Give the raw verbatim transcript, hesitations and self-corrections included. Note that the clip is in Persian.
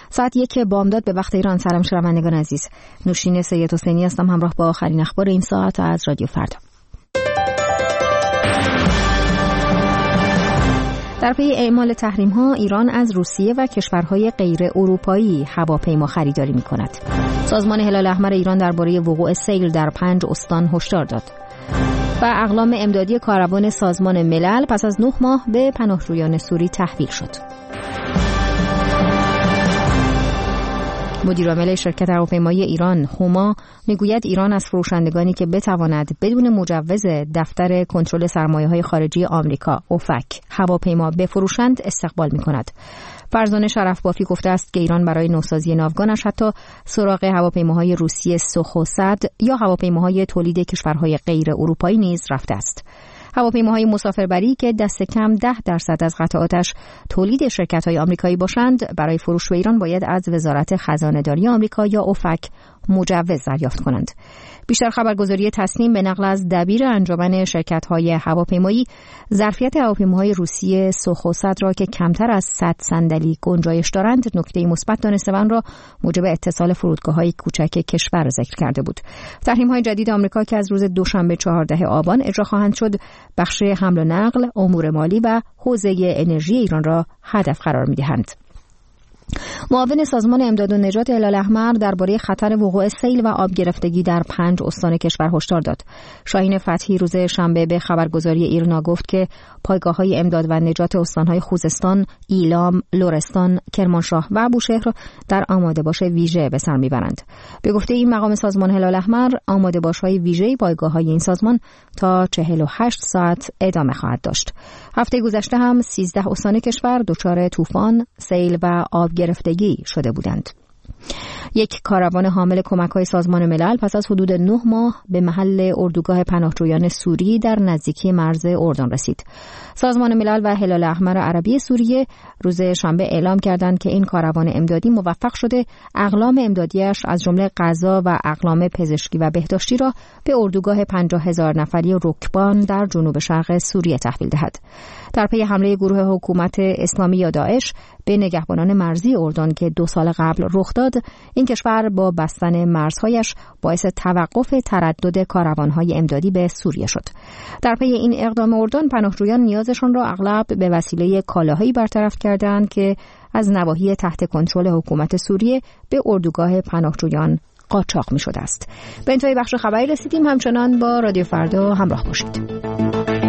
ساعت یک بامداد به وقت ایران. سلام شنوندگان عزیز، نوشین سید حسینی هستم همراه با آخرین اخبار این ساعت از رادیو فردا. در پی اعمال تحریم‌ها ایران از روسیه و کشورهای غیر اروپایی هواپیما خریداری می‌کند. سازمان هلال احمر ایران درباره وقوع سیل در پنج استان هشدار داد. و اقلام امدادی کاروان سازمان ملل پس از نه ماه به پناهجویان سوری تحویل شد. مدیرعامل شرکت هواپیمایی ایران هوما میگوید ایران از فروشندگانی که بتواند بدون مجوز دفتر کنترل سرمایه‌های خارجی آمریکا اوفک هواپیما بفروشند استقبال می‌کند. فرزانه شرفبافی گفته است که ایران برای نوسازی ناوگانش حتی سراغ هواپیماهای روسی سوخوسد یا هواپیماهای تولید کشورهای غیر اروپایی نیز رفته است. هواپیماهای مسافربری که دست کم ده درصد از قطعاتش تولید شرکت‌های آمریکایی باشند برای فروش به ایران باید از وزارت خزانه‌داری آمریکا یا اوفک مجوز دریافت کنند. بیشتر خبرگزاری تصنیم به نقل از دبیر انجمن شرکت‌های هواپیمایی ظرفیت هواپیماهای روسی سوخوسد را که کمتر از صد صندلی گنجایش دارند نکته مثبت دانسته و آن را موجب اتصال فرودگاه‌های کوچک کشور ذکر کرده بود. تحریم‌های جدید آمریکا که از روز دوشنبه چهاردهم آبان اجرا خواهند شد بخش حمل و نقل، امور مالی و حوزه انرژی ایران را هدف قرار می‌دهند. معاون سازمان امداد و نجات هلال احمر درباره خطر وقوع سیل و آب گرفتگی در پنج استان کشور هشدار داد. شاهین فتحی روز شنبه به خبرگزاری ایرنا گفت که پایگاه‌های امداد و نجات استان‌های خوزستان، ایلام، لرستان، کرمانشاه و بوشهر در آماده باش ویژه به سر میبرند. به گفته این مقام سازمان هلال احمر، آماده باش‌های ویژه پایگاه‌های این سازمان تا چهل و هشت ساعت ادامه خواهد داشت. هفته گذشته هم سیزده استان کشور دچار طوفان، سیل و آب گرفتگی شده بودند. یک کاروان حامل کمک‌های سازمان ملل پس از حدود نه ماه به محل اردوگاه پناهجویان سوری در نزدیکی مرز اردن رسید. سازمان ملل و هلال احمر عربی سوریه روز شنبه اعلام کردند که این کاروان امدادی موفق شده اقلام امدادیش از جمله غذا و اقلام پزشکی و بهداشتی را به اردوگاه پنجاه هزار نفری رکبان در جنوب شرق سوریه تحویل دهد. در پی حمله گروه حکومت اسلامی یا داعش به نگهبانان مرزی اردن که دو سال قبل رخ داد، این کشور با بستن مرزهایش باعث توقف تردد کاروان‌های امدادی به سوریه شد. در پی این اقدام اردن، پناهجویان نیازشان را اغلب به وسیله کالاهایی برطرف کردند که از نواحی تحت کنترل حکومت سوریه به اردوگاه پناهجویان قاچاق می‌شده است. به انتهای بخش خبری رسیدیم. همچنان با رادیو فردا همراه باشید.